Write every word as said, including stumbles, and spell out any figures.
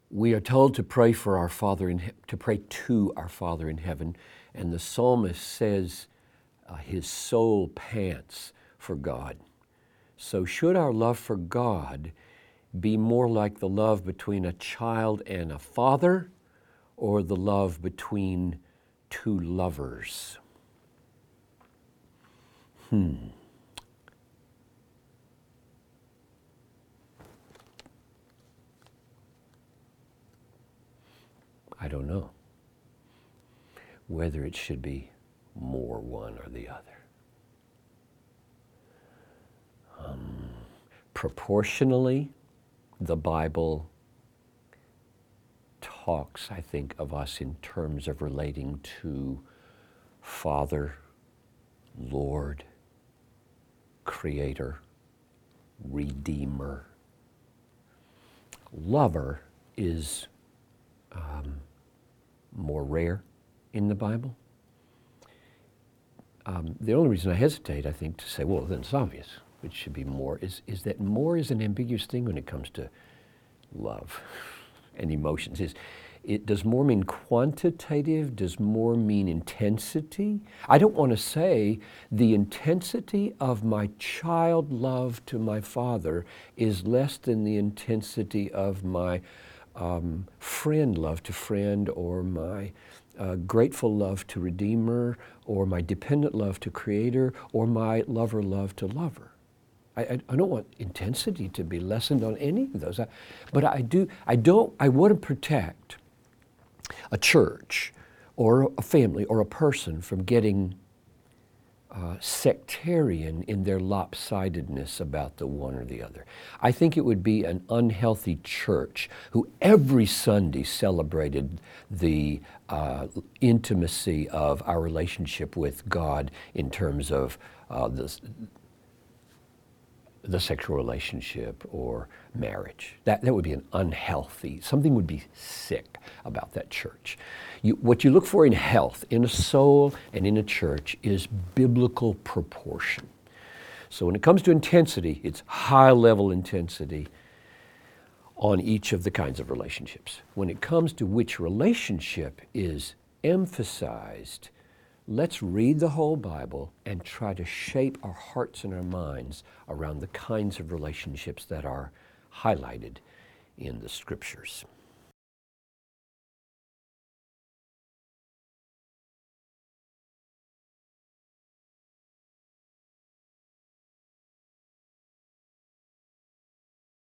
We are told to pray for our Father in he- to pray to our Father in heaven, and the psalmist says uh, his soul pants for God. So should our love for God be more like the love between a child and a father, or the love between two lovers? Hmm. I don't know whether it should be more one or the other. Um, proportionally, the Bible talks, I think, of us in terms of relating to Father, Lord, Creator, Redeemer. Lover is um, more rare in the Bible. Um, the only reason I hesitate, I think, to say, well, then it's obvious, it should be more, is, is that more is an ambiguous thing when it comes to love and emotions. Is it, does more mean quantitative? Does more mean intensity? I don't want to say the intensity of my child love to my father is less than the intensity of my um, friend love to friend, or my uh, grateful love to Redeemer, or my dependent love to Creator, or my lover love to lover. I, I, I don't want intensity to be lessened on any of those. I, but I do, I don't, I want to protect a church or a family or a person from getting uh, sectarian in their lopsidedness about the one or the other. I think it would be an unhealthy church who every Sunday celebrated the uh, intimacy of our relationship with God in terms of uh, the, the sexual relationship or marriage. That, that would be an unhealthy, something would be sick about that church. You, what you look for in health, in a soul and in a church, is biblical proportion. So when it comes to intensity, it's high level intensity on each of the kinds of relationships. When it comes to which relationship is emphasized, let's read the whole Bible and try to shape our hearts and our minds around the kinds of relationships that are highlighted in the Scriptures.